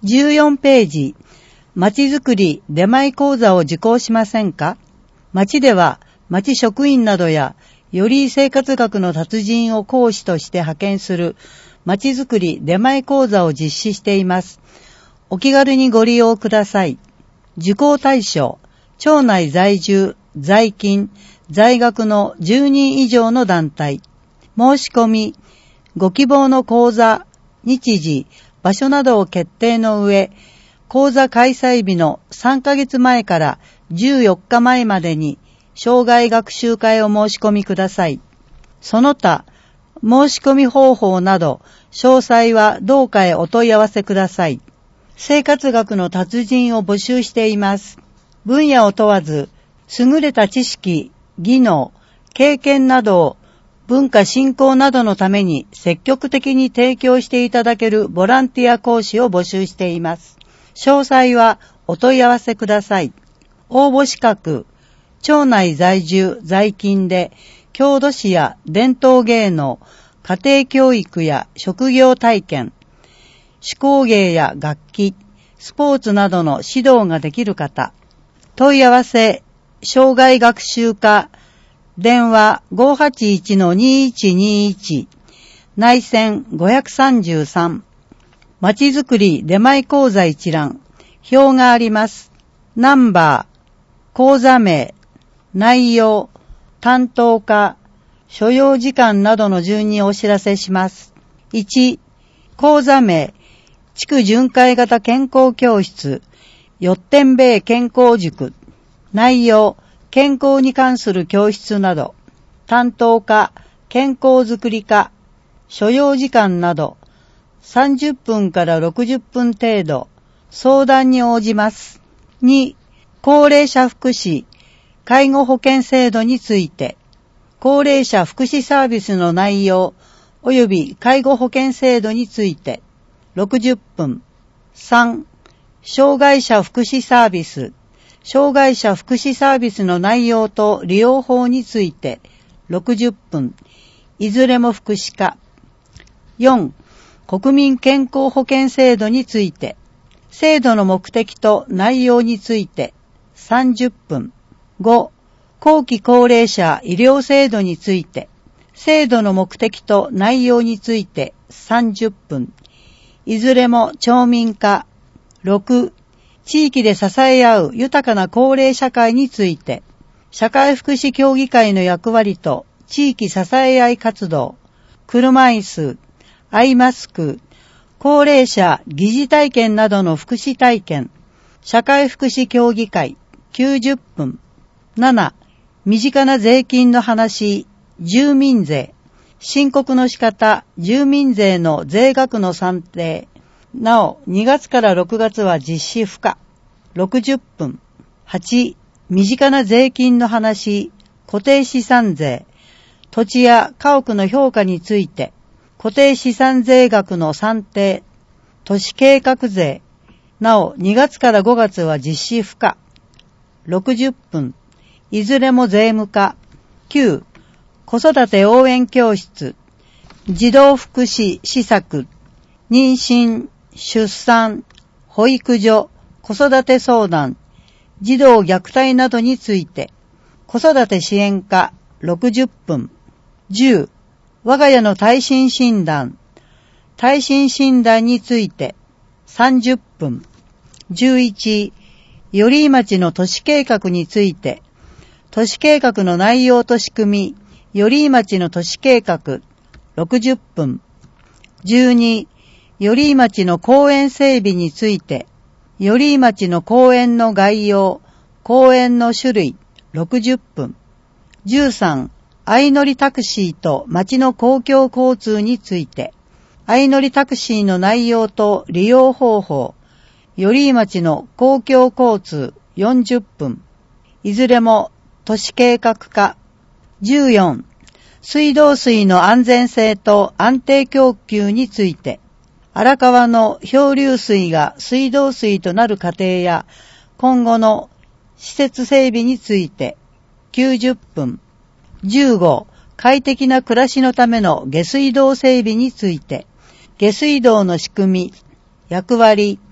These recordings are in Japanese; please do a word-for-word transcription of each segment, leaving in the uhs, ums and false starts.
じゅうよんページ、まちづくり出前講座を受講しませんか？町では、町職員などや、より生活学の達人を講師として派遣する、まちづくり出前講座を実施しています。お気軽にご利用ください。受講対象、町内在住、在勤、在学のじゅうにん以上の団体。申し込み、ご希望の講座、日時、場所などを決定の上、講座開催日のさんかげつまえからじゅうよっかまえまでに、生涯学習会を申し込みください。その他、申し込み方法など、詳細は同課へお問い合わせください。生活学の達人を募集しています。分野を問わず、優れた知識、技能、経験などを文化振興などのために積極的に提供していただけるボランティア講師を募集しています。詳細はお問い合わせください。応募資格、町内在住在勤で郷土史や伝統芸能、家庭教育や職業体験、手工芸や楽器、スポーツなどの指導ができる方。問い合わせ、生涯学習課、電話 ごーはちいちのにいちにいち、内線ごさんさん。まちづくり出前講座一覧、表があります。ナンバー、講座名、内容、担当課、所要時間などの順にお知らせします。いち、講座名、地区巡回型健康教室、よってんべい健康塾。内容、健康に関する教室など。担当課、健康づくり課。所要時間など。さんじゅっぷんからろくじゅっぷん程度。相談に応じます。に、高齢者福祉、介護保険制度について。高齢者福祉サービスの内容、及び介護保険制度について。ろくじゅっぷん。さん、障害者福祉サービス。障害者福祉サービスの内容と利用法について。ろくじゅっぷん。いずれも福祉課。よん、国民健康保険制度について。制度の目的と内容について。さんじゅっぷん。ご、後期高齢者医療制度について。制度の目的と内容について。さんじゅっぷん。いずれも町民課。ろく、地域で支え合う豊かな高齢社会について、社会福祉協議会の役割と地域支え合い活動、車椅子、アイマスク、高齢者疑似体験などの福祉体験、社会福祉協議会、きゅうじゅっぷん。なな、身近な税金の話、住民税。申告の仕方、住民税の税額の算定。なお、にがつからろくがつは実施不可。ろくじゅっぷん。はち、身近な税金の話、固定資産税。土地や家屋の評価について、固定資産税額の算定。都市計画税。なお、にがつからごがつは実施不可。ろくじゅっぷん。いずれも税務課。きゅう、子育て応援教室、児童福祉施策、妊娠、出産、保育所、子育て相談、児童虐待などについて、子育て支援課ろくじゅっぷん。じゅう、我が家の耐震診断、耐震診断についてさんじゅっぷん。じゅういち、寄居町の都市計画について、都市計画の内容と仕組み、寄居町の都市計画ろくじゅっぷん。じゅうに、寄居町の公園整備について、寄居町の公園の概要、公園の種類ろくじゅっぷん。じゅうさん、相乗りタクシーと町の公共交通について、相乗りタクシーの内容と利用方法、寄居町の公共交通よんじゅっぷん。いずれも都市計画課。じゅうよん、水道水の安全性と安定供給について、荒川の漂流水が水道水となる過程や今後の施設整備についてきゅうじゅっぷん。じゅうご、快適な暮らしのための下水道整備について、下水道の仕組み、役割、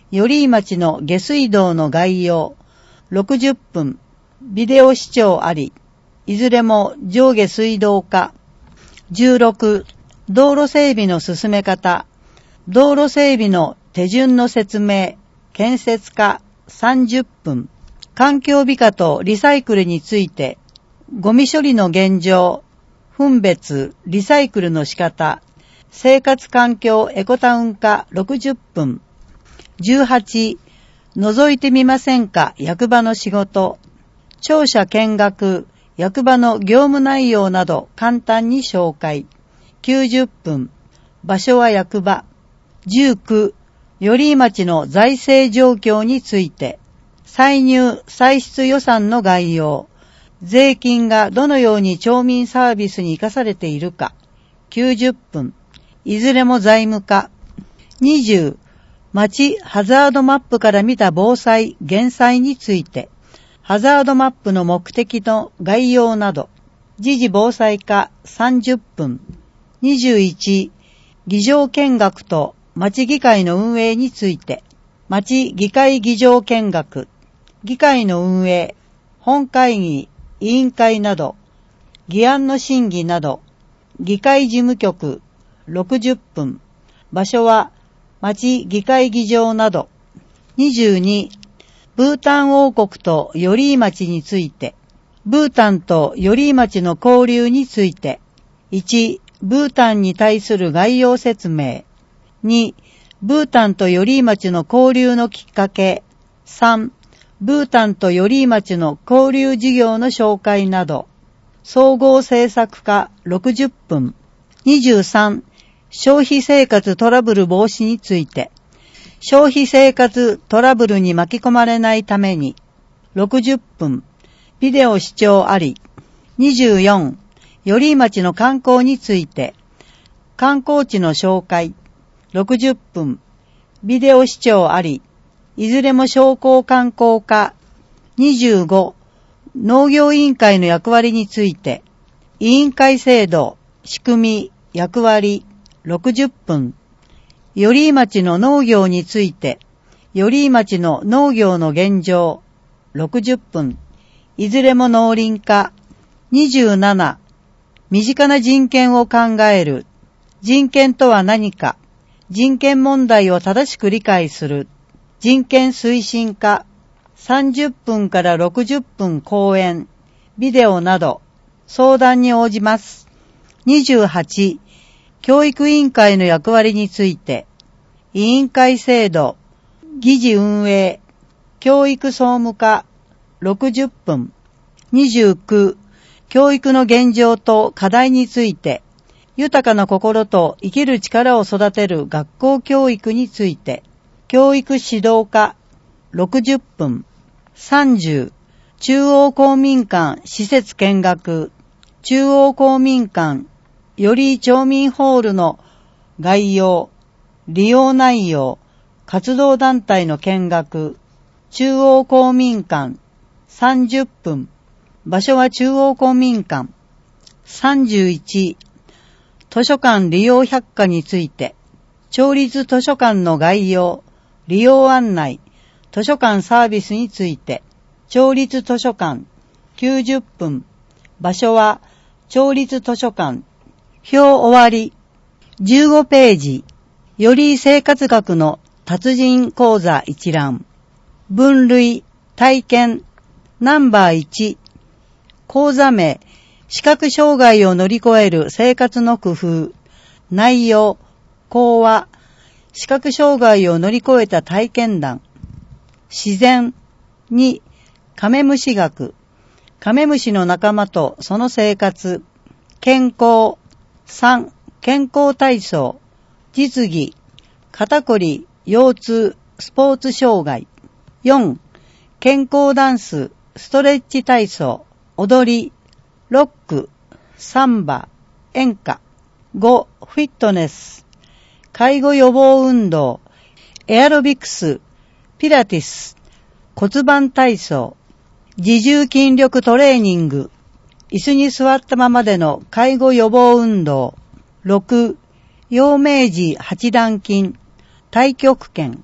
寄居町の下水道の概要、ろくじゅっぷん、ビデオ視聴あり、いずれも上下水道課。じゅうろく、道路整備の進め方、道路整備の手順の説明、建設課さんじゅっぷん、環境美化とリサイクルについて、ゴミ処理の現状、分別、リサイクルの仕方、生活環境エコタウン課ろくじゅっぷん、じゅうはち、覗いてみませんか役場の仕事、庁舎見学、役場の業務内容など簡単に紹介。きゅうじゅっぷん、場所は役場。じゅうきゅう、寄居町の財政状況について、歳入・歳出予算の概要、税金がどのように町民サービスに生かされているか。きゅうじゅっぷん、いずれも財務課。にじゅう、町ハザードマップから見た防災・減災について、ハザードマップの目的の概要など、時事防災課さんじゅっぷん。にじゅういち、議場見学と町議会の運営について、町議会議場見学、議会の運営、本会議、委員会など、議案の審議など、議会事務局ろくじゅっぷん。場所は町議会議場など。にじゅうに、ブータン王国と寄居町について、ブータンと寄居町の交流について、いち、ブータンに対する概要説明、に、ブータンと寄居町の交流のきっかけ、さん、ブータンと寄居町の交流事業の紹介など、総合政策課ろくじゅっぷん、にじゅうさん、消費生活トラブル防止について、消費生活トラブルに巻き込まれないために、ろくじゅっぷん、ビデオ視聴あり。にじゅうよん、寄居町の観光について、観光地の紹介。ろくじゅっぷん、ビデオ視聴あり。いずれも商工観光課。にじゅうご、農業委員会の役割について、委員会制度、仕組み、役割。ろくじゅっぷん、寄居町の農業について、寄居町の農業の現状。ろくじゅっぷん、いずれも農林課。にじゅうなな、身近な人権を考える。人権とは何か。人権問題を正しく理解する。人権推進課。さんじゅっぷんからろくじゅっぷん講演、ビデオなど、相談に応じます。にじゅうはち、教育委員会の役割について、委員会制度、議事運営、教育総務課、ろくじゅっぷん。にじゅうきゅう、教育の現状と課題について、豊かな心と生きる力を育てる学校教育について、教育指導課、ろくじゅっぷん。さんじゅう、中央公民館施設見学、中央公民館寄居町民ホールの概要、利用内容、活動団体の見学、中央公民館さんじゅっぷん。場所は中央公民館。さんじゅういち、図書館利用百科について、町立図書館の概要、利用案内、図書館サービスについて、町立図書館きゅうじゅっぷん。場所は町立図書館。表終わり。じゅうごページ。寄居生活学の達人講座一覧。分類、体験。ナンバーいち。講座名、視覚障害を乗り越える生活の工夫。内容、講話。視覚障害を乗り越えた体験談。自然。に、カメムシ学。カメムシの仲間とその生活。健康。さん、健康体操。実技。肩こり、腰痛、スポーツ障害。よん、健康ダンス、ストレッチ体操、踊り、ロック、サンバ、演歌。ご、フィットネス。介護予防運動、エアロビクス、ピラティス、骨盤体操、自重筋力トレーニング、椅子に座ったままでの介護予防運動。ろく、陽明寺八段筋、太極拳。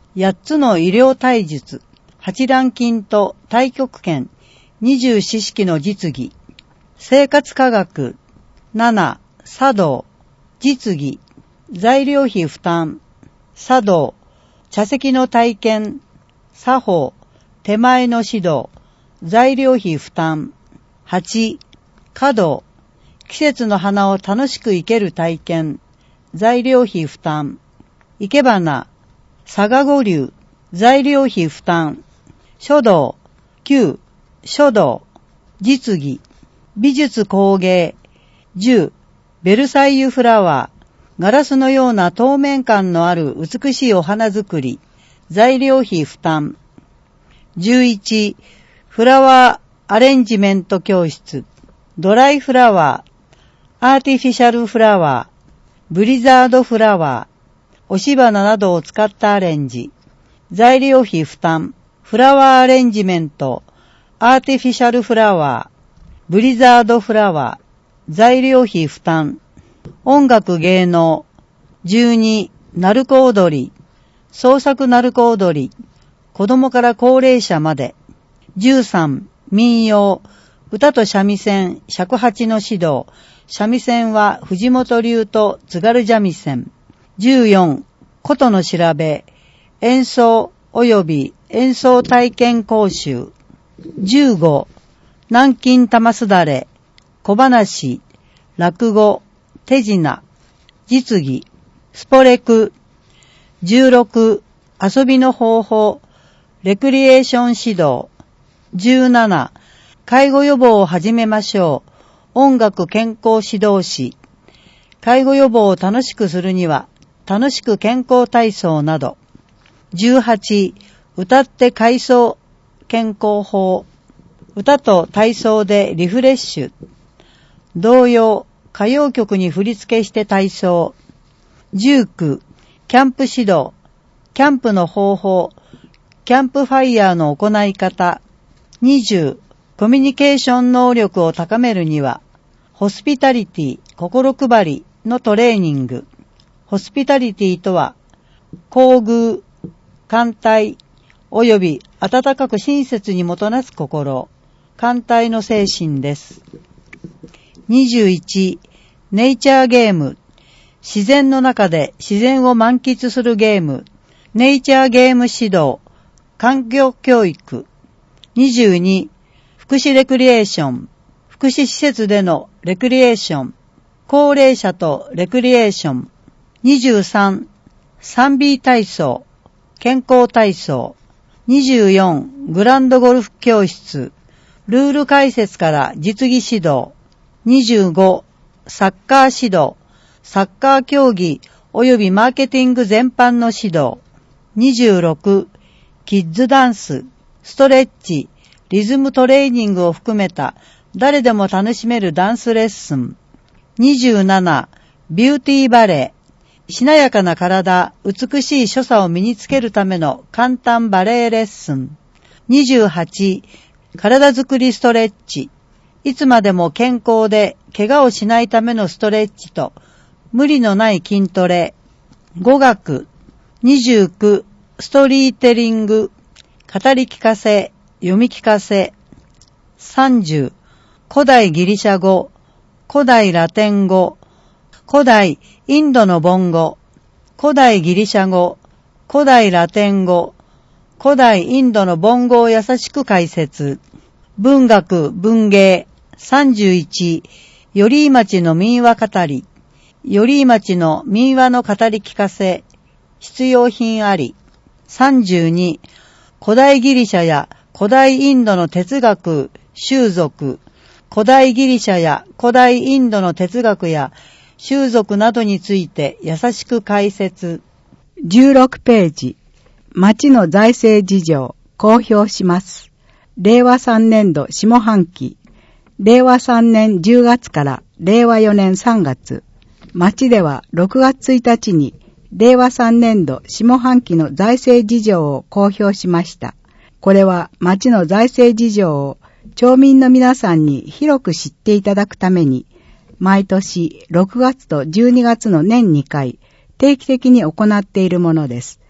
やっつの医療体術、八段金と太極拳、二十四式の実技、生活科学、七、茶道、実技、材料費負担、茶道、茶席の体験、作法、手前の指導、材料費負担、八、華道、季節の花を楽しく生ける体験、材料費負担、生け花、佐賀五流、材料費負担、書道、九、書道、実技、美術工芸、十、ベルサイユフラワー、ガラスのような透明感のある美しいお花作り、材料費負担。十一、フラワーアレンジメント教室、ドライフラワー、アーティフィシャルフラワー、ブリザードフラワー、押し花などを使ったアレンジ、材料費負担、フラワーアレンジメント、アーティフィシャルフラワー、ブリザードフラワー、材料費負担、音楽芸能、十二、鳴子踊り、創作鳴子踊り、子供から高齢者まで、十三、民謡、歌と三味線、尺八の指導、三味線は藤本流と津軽三味線、十四、琴の調べ、演奏及び演奏体験講習、十五、南京玉すだれ、小話、落語、手品、実技、スポレク、十六、遊びの方法、レクリエーション指導、十七、介護予防を始めましょう、音楽健康指導士、介護予防を楽しくするには、楽しく健康体操など、十八、歌って快走健康法、歌と体操でリフレッシュ、童謡、歌謡曲に振り付けして体操、十九、キャンプ指導、キャンプの方法、キャンプファイヤーの行い方、二十、コミュニケーション能力を高めるには、ホスピタリティ、心配りのトレーニング。ホスピタリティとは、厚遇、歓待、及び温かく親切にもとなす心、歓待の精神です。二十一、ネイチャーゲーム。自然の中で自然を満喫するゲーム。ネイチャーゲーム指導。環境教育。二十二、福祉レクリエーション。福祉施設でのレクリエーション。高齢者とレクリエーション。二十三、サンビー体操。健康体操。二十四、グランドゴルフ教室。ルール解説から実技指導。二十五、サッカー指導。サッカー競技及びマーケティング全般の指導。二十六、キッズダンス、ストレッチ、リズムトレーニングを含めた誰でも楽しめるダンスレッスン。二十七、ビューティーバレー、しなやかな体、美しい所作を身につけるための簡単バレエレッスン。二十八、体づくりストレッチ、いつまでも健康で怪我をしないためのストレッチと無理のない筋トレ。語学。二十九、ストリーテリング、語り聞かせ、読み聞かせ。三十、古代ギリシャ語、古代ラテン語、古代インドの梵語、古代ギリシャ語、古代ラテン語、古代インドの梵語を優しく解説。文学、文芸。三十一、寄居町の民話語り。寄居町の民話の語り聞かせ。必要品あり。三十二、古代ギリシャや古代インドの哲学、習俗。古代ギリシャや古代インドの哲学や習俗などについて優しく解説。 じゅうろくページ。町の財政事情、公表します。れいわさんねんど下半期。れいわさんねんじゅうがつかられいわよねんさんがつ。町ではろくがつついたちにれいわさんねんど下半期の財政事情を公表しました。これは町の財政事情を町民の皆さんに広く知っていただくために、毎年ろくがつとじゅうにがつの年にかい定期的に行っているものです。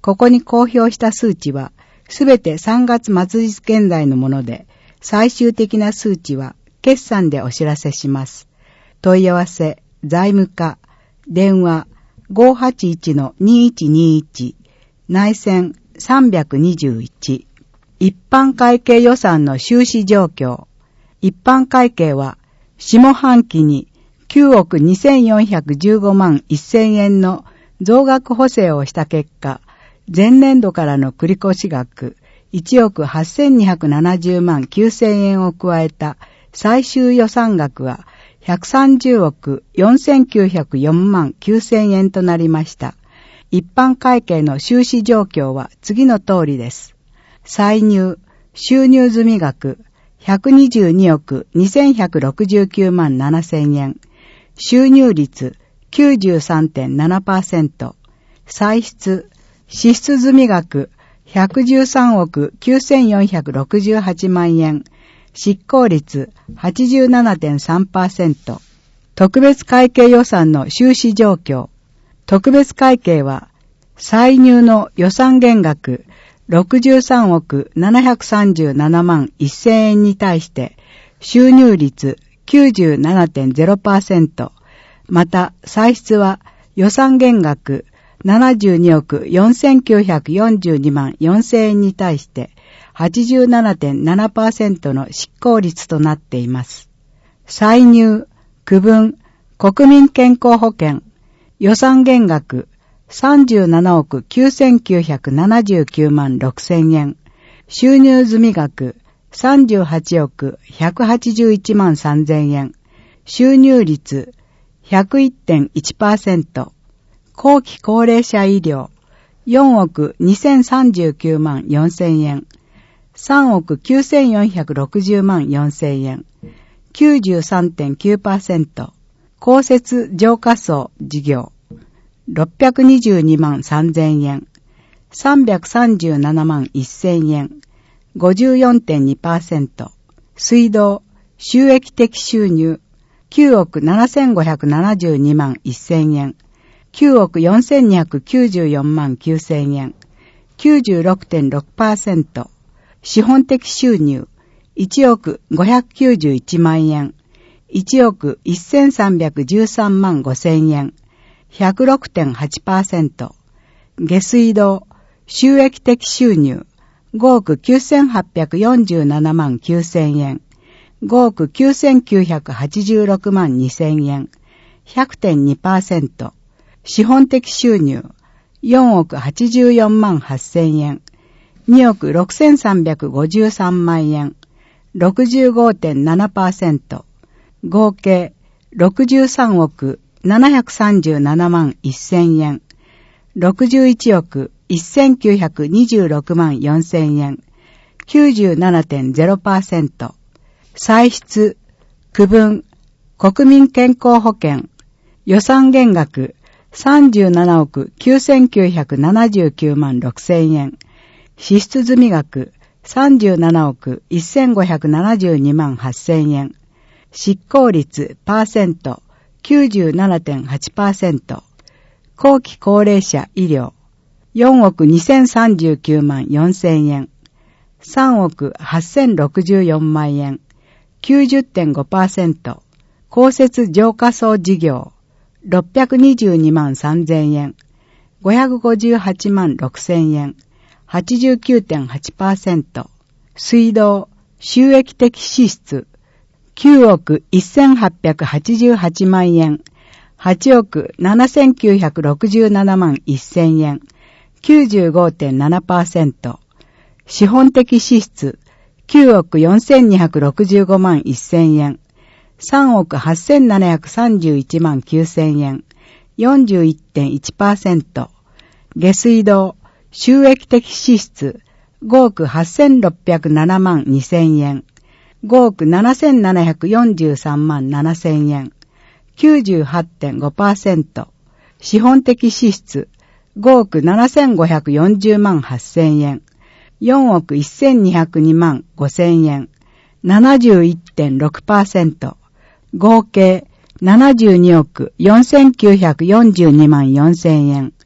ここに公表した数値は、すべてさんがつ末日現在のもので、最終的な数値は決算でお知らせします。問い合わせ、財務課、電話 ごーはちいちのにいちにいち、内線さんにいち。一般会計予算の収支状況。一般会計は、下半期にきゅうおくにせんよんひゃくじゅうごまんせんえんの増額補正をした結果、前年度からの繰越額いちおくはっせんにひゃくななじゅうまんきゅうせんえんを加えた最終予算額はひゃくさんじゅうおくよんせんきゅうひゃくよんまんきゅうせんえんとなりました。一般会計の収支状況は次の通りです。歳入、収入済額ひゃくにじゅうにおくにせんひゃくろくじゅうきゅうまんななせんえん。収入率 きゅうじゅうさんてんななパーセント。歳出、支出済額ひゃくじゅうさんおくきゅうせんよんひゃくろくじゅうはちまんえん。執行率 はちじゅうななてんさんパーセント。特別会計予算の収支状況。特別会計は、歳入の予算減額ろくじゅうさんおくななひゃくさんじゅうななまんせんえんに対して、収入率 きゅうじゅうななてんゼロパーセント。また、歳出は予算減額ななじゅうにおくよんせんきゅうひゃくよんじゅうにまんよんせんえんに対して、はちじゅうななてんななパーセント の執行率となっています。歳入、区分、国民健康保険、予算減額さんじゅうななおくきゅうせんきゅうひゃくななじゅうきゅうまんろくせんえん、収入済額さんじゅうはちおくひゃくはちじゅういちまんさんぜんえん、収入率 ひゃくいってんいちパーセント、後期高齢者医療よんおくにせんさんじゅうきゅうまんよんせんえん、さんおくきゅうせんよんひゃくろくじゅうまんよんせんえん、きゅうじゅうさんてんきゅうパーセント、公設浄化層事業ろっぴゃくにじゅうにまんさんぜんえん、さんびゃくさんじゅうななまんせんえん、ごじゅうよんてんにパーセント、水道、収益的収入、きゅうおくななせんごひゃくななじゅうにまんせんえん、きゅうおくよんせんにひゃくきゅうじゅうよんまんきゅうせんえん、きゅうじゅうろくてんろくパーセント、資本的収入、いちおくごひゃくきゅうじゅういちまんえん、いちおくせんさんびゃくじゅうさんまんごせんえん、ひゃくろくてんはちパーセント、下水道、収益的収入、ごおくきゅうせんはっぴゃくよんじゅうななまんきゅうせんえん、ごおくきゅうせんきゅうひゃくはちじゅうろくまんにせんえん、ひゃくてんにパーセント、資本的収入、よんおくはちじゅうよんまんはっせんえん、におくろくせんさんびゃくごじゅうさんまんえん、ろくじゅうごてんななパーセント、合計ろくじゅうさんおくななひゃくさんじゅうななまんせんえん、ろくじゅういちおくせんきゅうひゃくにじゅうろくまんよんせんえん、きゅうじゅうななてんゼロパーセント、歳出、区分、国民健康保険、予算減額さんじゅうななおくきゅうせんきゅうひゃくななじゅうきゅうまんろくせんえん、支出済額さんじゅうななおくせんごひゃくななじゅうにまんはっせんえん、執行率パーセント きゅうじゅうななてんはちパーセント、後期高齢者医療よんおくにせんさんじゅうきゅうまんよんせんえん、さんおくはっせんろくじゅうよんまんえん、きゅうじゅってんごパーセント、公設浄化層事業ろっぴゃくにじゅうにまんさんぜんえん、ごひゃくごじゅうはちまんろくせんえん、はちじゅうきゅうてんはちパーセント、水道、収益的支出、きゅうおくせんはっぴゃくはちじゅうはちまんえん、はちおくななせんきゅうひゃくろくじゅうななまんせんえん、きゅうじゅうごてんななパーセント、資本的支出、きゅうおくよんせんにひゃくろくじゅうごまんせんえん、さんおくはっせんななひゃくさんじゅういちまんきゅうせんえん、よんじゅういってんいちパーセント、下水道、収益的支出、ごおくはっせんろっぴゃくななまんにせんえん、ごおくななせんななひゃくよんじゅうさんまんななせんえん、きゅうじゅうはちてんごパーセント、資本的支出、ごおくななせんごひゃくよんじゅうまんはっせんえん、よんおくせんにひゃくにまんごせんえん、ななじゅういってんろくパーセント、合計ななじゅうにおくよんせんきゅうひゃくよんじゅうにまんよんせんえん、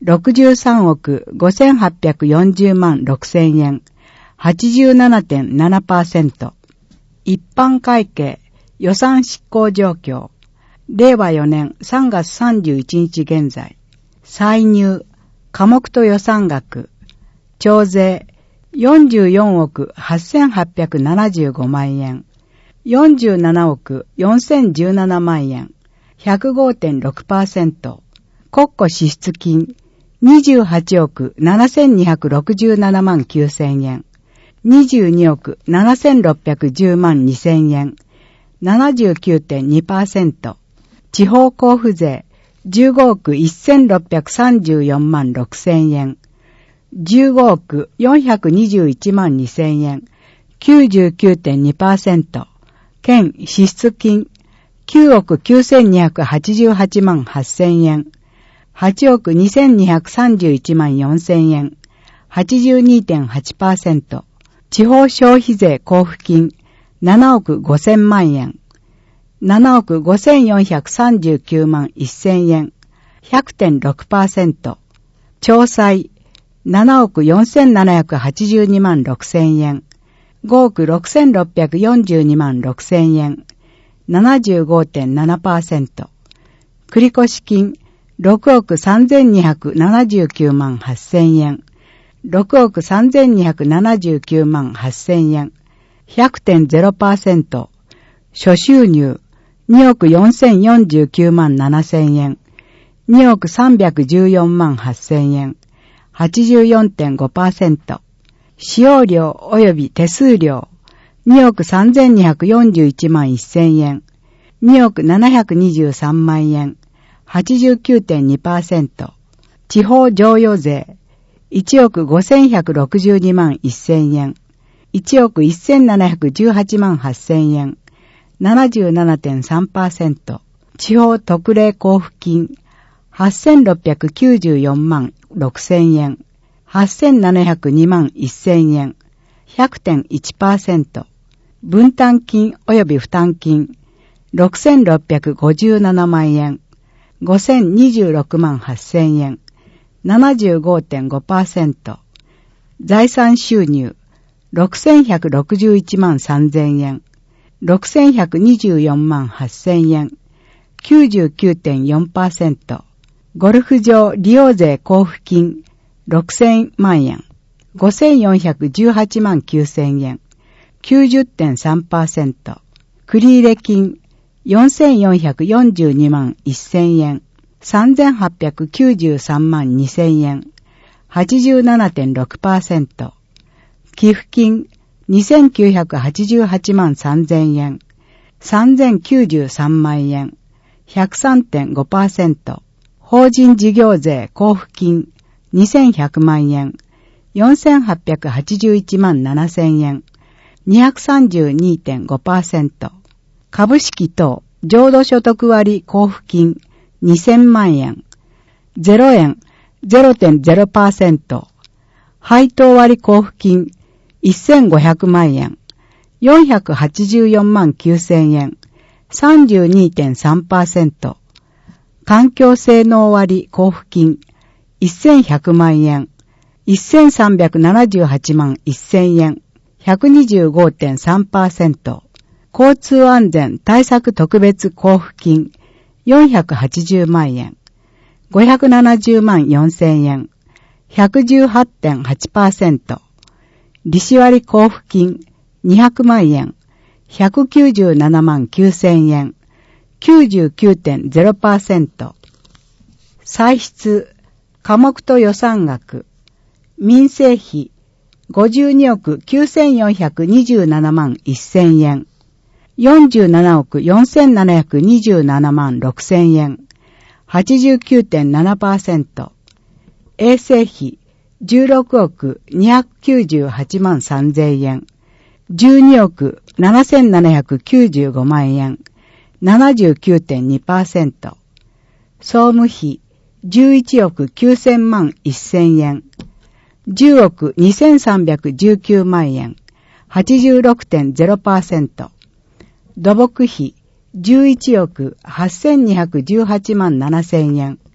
ろくじゅうさんおくごせんはっぴゃくよんじゅうまんろくせんえん、はちじゅうななてんななパーセント。一般会計、予算執行状況。れいわよねんさんがつさんじゅういちにち現在。歳入、科目と予算額。徴税、よんじゅうよんおくはっせんはっぴゃくななじゅうごまんえん。よんじゅうななおくよんせんじゅうななまんえん。ひゃくごてんろくパーセント。国庫支出金、にじゅうはちおくななせんにひゃくろくじゅうななまんきゅうせんえん。にじゅうにおくななせんろっぴゃくじゅうまんにせんえん。ななじゅうきゅうてんにパーセント。地方交付税、じゅうごおくせんろっぴゃくさんじゅうよんまんろくせんえん。じゅうごおくよんひゃくにじゅういちまんにせんえん。きゅうじゅうきゅうてんにパーセント。県支出金、きゅうおくきゅうせんにひゃくはちじゅうはちまんはっせんえん。はちおくにせんにひゃくさんじゅういちまんよんせんえん。はちじゅうにてんはちパーセント。地方消費税交付金、ななおくごせんまんえん。ななおくごせんよんひゃくさんじゅうきゅうまんせんえん。ひゃくてんろくパーセント。徴歳、ななおくよんせんななひゃくはちじゅうにまんろくせんえん。ごおくろくせんろっぴゃくよんじゅうにまんろくせんえん。ななじゅうごてんななパーセント。繰越金、ろくおくさんぜんにひゃくななじゅうきゅうまんはっせんえん。ろくおくさんぜんにひゃくななじゅうきゅうまんはっせんえん。ひゃくてんゼロパーセント。諸収入、におくよんせんよんじゅうきゅうまんななせんえん。におくさんびゃくじゅうよんまんはっせんえん。はちじゅうよんてんごパーセント。使用料及び手数料、におくさんぜんにひゃくよんじゅういちまんせんえん。におくななひゃくにじゅうさんまんえん。はちじゅうきゅうてんにパーセント。地方譲与税、いちおくごせんひゃくろくじゅうにまんせんえん。いちおくせんななひゃくじゅうはちまんはっせんえん。ななじゅうななてんさんパーセント。地方特例交付金、はっせんろっぴゃくきゅうじゅうよんまんろくせんえん。はっせんななひゃくにまんせんえん。ひゃくてんいちパーセント。分担金及び負担金、ろくせんろっぴゃくごじゅうななまんえん。ごせんにじゅうろくまんはっせんえん。ななじゅうごてんごパーセント。財産収入、ろくせんひゃくろくじゅういちまんさんぜんえん。ろくせんひゃくにじゅうよんまんはっせんえん。きゅうじゅうきゅうてんよんパーセント。ゴルフ場利用税交付金、ろくせんまんえん。ごせんよんひゃくじゅうはちまんきゅうせんえん。きゅうじゅってんさんパーセント。繰入金、よんせんよんひゃくよんじゅうにまんせんえん。さんぜんはっぴゃくきゅうじゅうさんまんにせんえん。はちじゅうななてんろくパーセント。寄付金、にせんきゅうひゃくはちじゅうはちまんさんぜんえん。さんぜんきゅうじゅうさんまんえん。ひゃくさんてんごパーセント。法人事業税交付金、にせんひゃくまんえん。よんせんはっぴゃくはちじゅういちまんななせんえん。にひゃくさんじゅうにてんごパーセント。株式等、浄土所得割交付金、にせんまんえん。ゼロえん、ゼロてんゼロパーセント。配当割交付金、せんごひゃくまんえん。よんひゃくはちじゅうよんまんきゅうせんえん。さんじゅうにてんさんパーセント。環境性能割交付金、せんひゃくまんえん。せんさんびゃくななじゅうはちまんせんえん。ひゃくにじゅうごてんさんパーセント。交通安全対策特別交付金、よんひゃくはちじゅうまんえん。ごひゃくななじゅうまんよんせんえん。ひゃくじゅうはちてんはちパーセント。利子割交付金、にひゃくまんえん。ひゃくきゅうじゅうななまんきゅうせんえん。きゅうじゅうきゅうてんゼロパーセント。歳出、科目と予算額。民生費、ごじゅうにおくきゅうせんよんひゃくにじゅうななまんせんえん。よんじゅうななおくよんせんななひゃくにじゅうななまんろくせんえん。はちじゅうきゅうてんななパーセント。衛生費、じゅうろくおくにひゃくきゅうじゅうはちまんさんぜんえん。じゅうにおくななせんななひゃくきゅうじゅうごまんえん。ななじゅうきゅうてんにパーセント。総務費、じゅういちおくきゅうせんまんせんえん。じゅうおくにせんさんびゃくじゅうきゅうまんえん。はちじゅうろくてんゼロパーセント。土木費、じゅういちおくはっせんにひゃくじゅうはちまんななせんえん。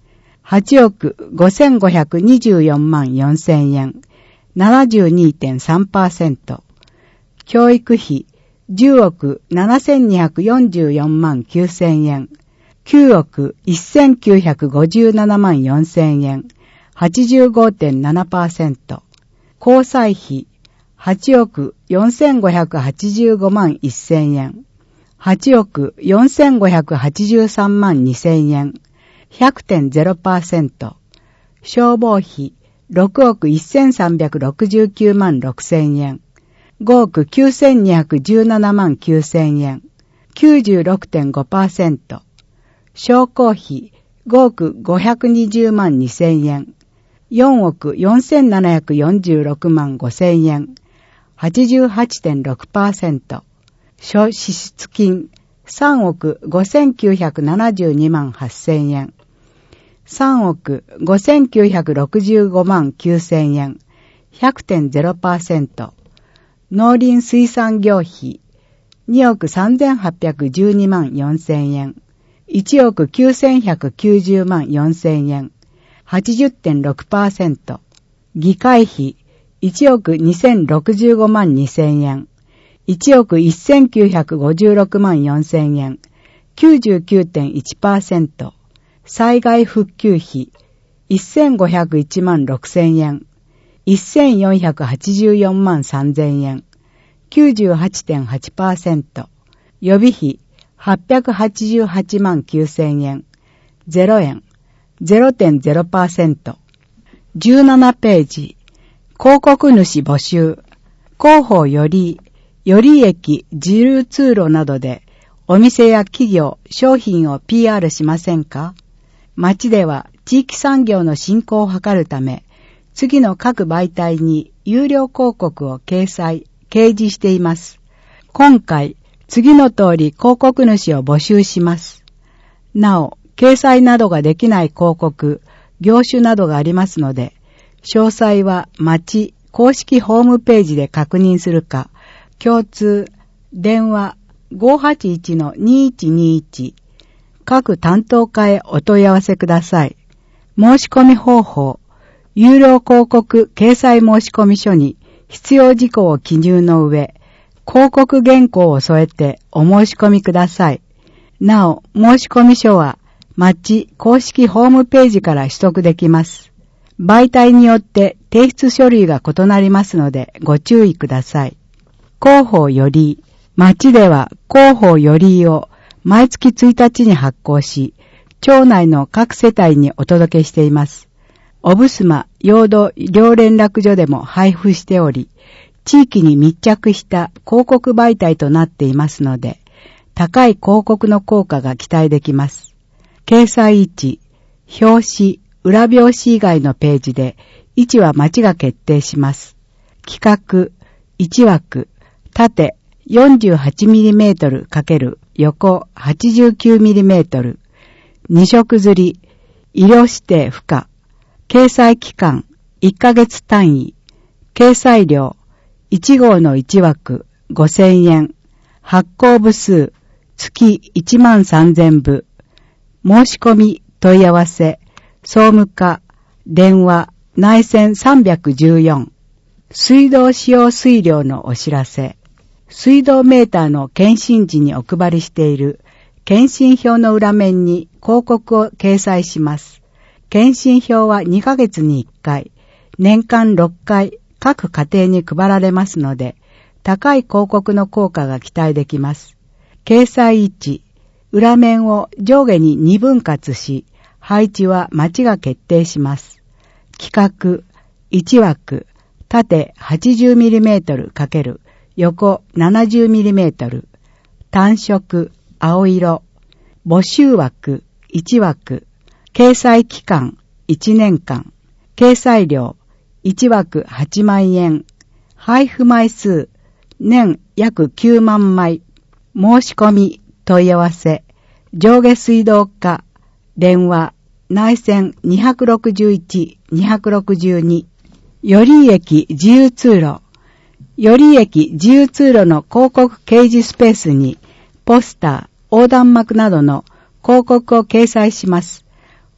はちおくごせんごひゃくにじゅうよんまんよんせんえん、ななじゅうにてんさんパーセント。教育費じゅうおくななせんにひゃくよんじゅうよんまんきゅうせんえん、きゅうおくせんきゅうひゃくごじゅうななまんよんせんえん、はちじゅうごてんななパーセント。交際費はちおくよんせんごひゃくはちじゅうごまんせんえん、はちおくよんせんごひゃくはちじゅうさんまんにせんえん、ひゃくてんゼロパーセント。消防費ろくおくせんさんびゃくろくじゅうきゅうまんろくせんえん、ごおくきゅうせんにひゃくじゅうななまんきゅうせんえん、きゅうじゅうろくてんごパーセント。商工費ごおくごひゃくにじゅうまんにせんえん、よんおくよんせんななひゃくよんじゅうろくまんごせんえん、はちじゅうはちてんろくパーセント。諸支出金さんおくごせんきゅうひゃくななじゅうにまんはっせんえん、さんおくごせんきゅうひゃくろくじゅうごまんきゅうせんえん、ひゃくてんゼロパーセント。農林水産業費におくさんぜんはっぴゃくじゅうにまんよんせんえん、いちおくきゅうせんひゃくきゅうじゅうまんよんせんえん、はちじゅってんろくパーセント。議会費いちおくにせんろくじゅうごまんにせんえん、いちおくせんきゅうひゃくごじゅうろくまんよんせんえん、きゅうじゅうきゅうてんいちパーセント。災害復旧費せんごひゃくいちまんろくせんえん、せんよんひゃくはちじゅうよんまんさんぜんえん、きゅうじゅうはちてんはちパーセント。予備費はっぴゃくはちじゅうはちまんきゅうせんえん、ゼロえん、ゼロてんゼロパーセント。じゅうななページ、広告主募集。広報より、より駅、自流通路などで、お店や企業、商品を ピーアール しませんか？町では地域産業の振興を図るため、次の各媒体に有料広告を掲載、掲示しています。今回、次の通り広告主を募集します。なお、掲載などができない広告、業種などがありますので、詳細は町公式ホームページで確認するか、共通、電話 ごーはちいちのにいちにいち、各担当課へお問い合わせください。申し込み方法、有料広告掲載申込書に必要事項を記入の上、広告原稿を添えてお申し込みください。なお、申込書は町公式ホームページから取得できます。媒体によって提出書類が異なりますのでご注意ください。広報より、町では広報よりを毎月ついたちに発行し、町内の各世帯にお届けしています。おぶすま、陽土両連絡所でも配布しており、地域に密着した広告媒体となっていますので、高い広告の効果が期待できます。掲載位置、表紙、裏表紙以外のページで位置は町が決定します。企画、いちわく、縦 よんじゅうはちミリメートル×横 はちじゅうきゅうミリメートル、に色刷り、医療指定不可、掲載期間いっかげつ単位、掲載料いちごうのいちわくごせんえん、発行部数月いちまんさんぜんぶ、申し込み問い合わせ、総務課、電話、内線さんびゃくじゅうよん、水道使用水量のお知らせ、水道メーターの検診時にお配りしている検診票の裏面に広告を掲載します。検診票はにかげつにいっかい、年間ろっかい各家庭に配られますので、高い広告の効果が期待できます。掲載位置、裏面を上下ににぶん割し、配置は町が決定します。企画、いちわく、縦 はちじゅうミリメートル×横 ななじゅうミリメートル、単色、青色、募集枠、いちわく、掲載期間、いちねんかん、掲載料、いちわくはちまんえん、配布枚数、年約きゅうまんまい、申し込み、問い合わせ、上下水道課、電話、内線にろくいち、にろくに、より駅自由通路、より駅自由通路の広告掲示スペースに、ポスター、横断幕などの広告を掲載します。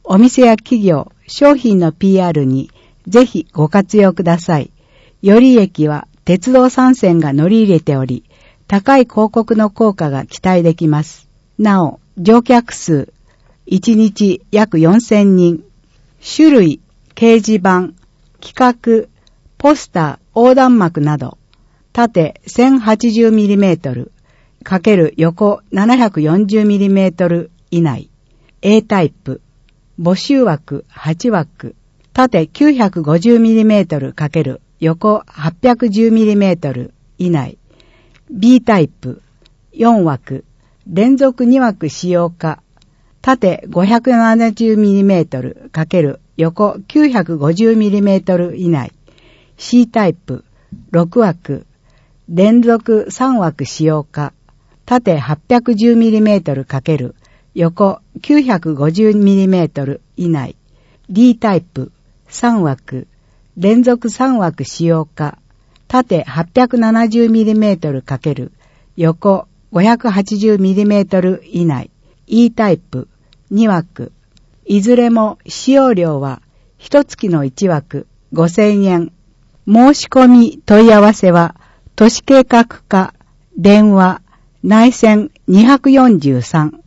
お店や企業、商品の ピーアール にぜひご活用ください。寄居駅は鉄道さんせんが乗り入れており、高い広告の効果が期待できます。なお、乗客数、いちにち約よんせんにん。種類、掲示板、企画、ポスター、横断幕など、縦 せんはちじゅうミリメートル×横 ななひゃくよんじゅうミリメートル 以内。A タイプ、募集枠はちわく、縦 きゅうひゃくごじゅうミリメートル× 横 はっぴゃくじゅうミリメートル 以内。B タイプ、よんわく、連続にわく使用可。縦 ごひゃくななじゅうミリメートル× 横 きゅうひゃくごじゅうミリメートル 以内。C タイプ、ろくわく、連続さんわく使用可。縦 はっぴゃくじゅうミリメートル× 横 きゅうひゃくごじゅうミリメートル 以内。D タイプ、さんわく、連続さんわく使用可。縦 はっぴゃくななじゅうミリメートル× 横 ごひゃくはちじゅうミリメートル 以内。E タイプ、にわく。いずれも使用料はいっかげつのいちわくごせんえん。申し込み問い合わせは、都市計画課、電話、内線にひゃくよんじゅうさん。